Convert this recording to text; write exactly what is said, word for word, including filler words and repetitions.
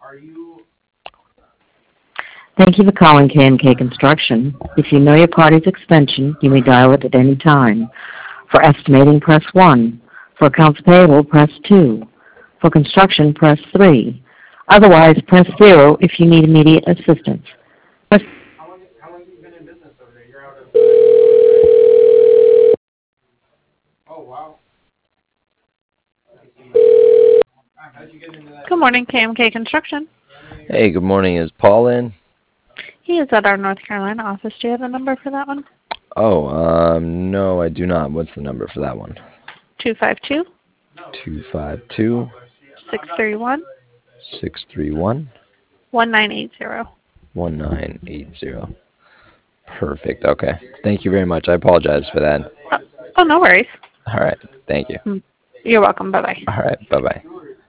Thank you for calling K and K Construction. If you know your party's extension, you may dial it at any time. For estimating, press one. For accounts payable, press two. For construction, press three. Otherwise, press zero if you need immediate assistance. Press Good morning, K M K Construction. Hey, good morning. Is Paul in? He is at our North Carolina office. Do you have a number for that one? Oh, um, no, I do not. What's the number for that one? two five two, Two five two six three one, six three one one nine eight zero. one nine eight zero. Perfect. Okay. Thank you very much. I apologize for that. Oh, oh, no worries. All right. Thank you. You're welcome. Bye-bye. All right. Bye bye.